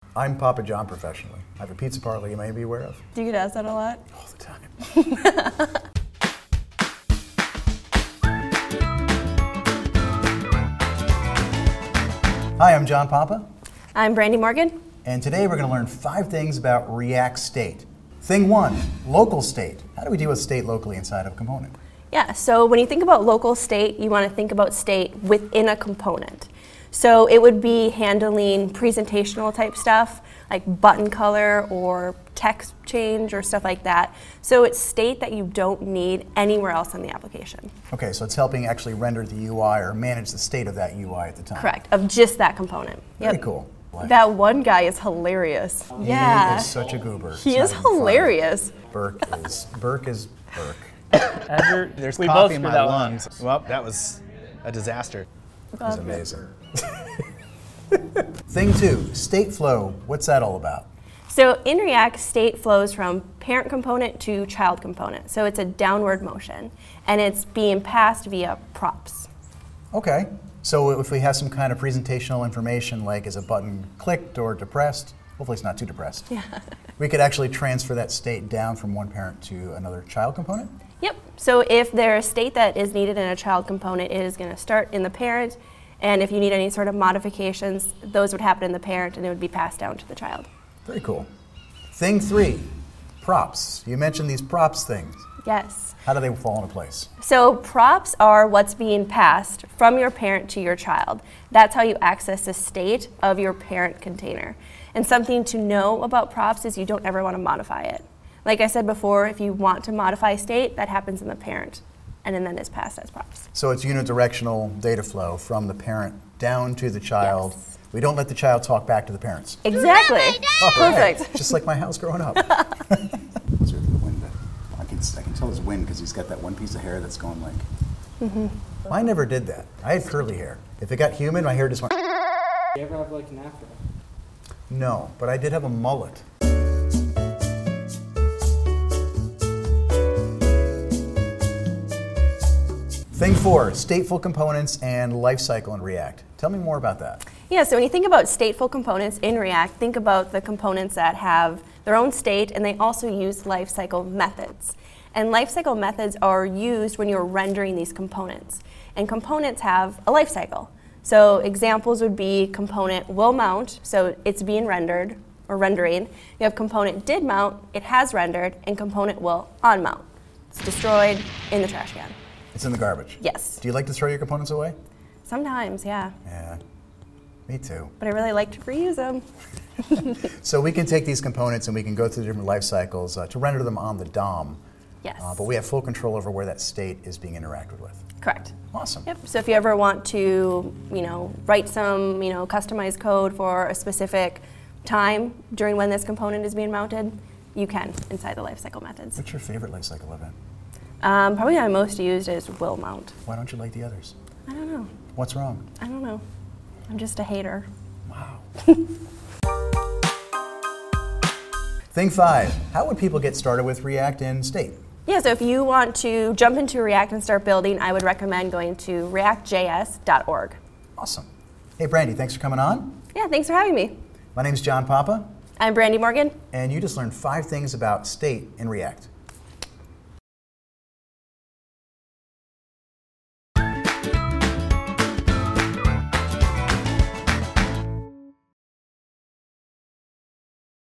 I'm Papa John professionally. I have a pizza parlor you may be aware of. Do you get asked that a lot? All the time. Hi, I'm John Papa. I'm Brandy Morgan. And today we're going to learn 5 things about React State. Thing 1, local state. How do we deal with state locally inside of a component? Yeah, so when you think about local state, you want to think about state within a component. So it would be handling presentational type stuff, like button color or text change or stuff like that. So it's state that you don't need anywhere else in the application. Okay, so it's helping actually render the UI or manage the state of that UI at the time. Correct, of just that component. Very cool. That one guy is hilarious. He is such a goober. He is hilarious. Burke is Burke. There's coffee in my lungs. Well, that was a disaster. That's amazing. Thing 2, state flow. What's that all about? So in React, state flows from parent component to child component. So it's a downward motion, and it's being passed via props. Okay. So if we have some kind of presentational information, like is a button clicked or depressed, hopefully it's not too depressed, we could actually transfer that state down from one parent to another child component? Yep. So if there's a state that is needed in a child component, it is going to start in the parent, and if you need any sort of modifications, those would happen in the parent, and it would be passed down to the child. Very cool. Thing 3, props. You mentioned these props things. Yes. How do they fall into place? So props are what's being passed from your parent to your child. That's how you access the state of your parent container. And something to know about props is you don't ever want to modify it. Like I said before, if you want to modify state, that happens in the parent, and then is passed as props. So it's unidirectional data flow from the parent down to the child. Yes. We don't let the child talk back to the parents. Exactly. Perfect. Just like my house growing up. I can tell there's wind because he's got that one piece of hair that's going like. I never did that. I had curly hair. If it got humid, my hair just went. Do you ever have like an afro? No, but I did have a mullet. Thing 4, stateful components and lifecycle in React. Tell me more about that. Yeah, so when you think about stateful components in React, think about the components that have their own state, and they also use lifecycle methods. And lifecycle methods are used when you're rendering these components. And components have a lifecycle. So examples would be component will mount, so it's being rendered or rendering. You have component did mount, it has rendered, and component will on mount. It's destroyed in the trash can. It's in the garbage. Yes. Do you like to throw your components away? Sometimes, yeah. Yeah, me too. But I really like to reuse them. So we can take these components and we can go through the different life cycles to render them on the DOM. Yes. But we have full control over where that state is being interacted with. Correct. Awesome. Yep. So if you ever want to, write some, customized code for a specific time during when this component is being mounted, you can inside the lifecycle methods. What's your favorite lifecycle event? Probably my most used is will mount. Why don't you like the others? I don't know. What's wrong? I don't know. I'm just a hater. Wow. Thing 5, how would people get started with React in State? Yeah, so if you want to jump into React and start building, I would recommend going to reactjs.org. Awesome. Hey, Brandy, thanks for coming on. Yeah, thanks for having me. My name's John Papa. I'm Brandy Morgan. And you just learned 5 things about state in React.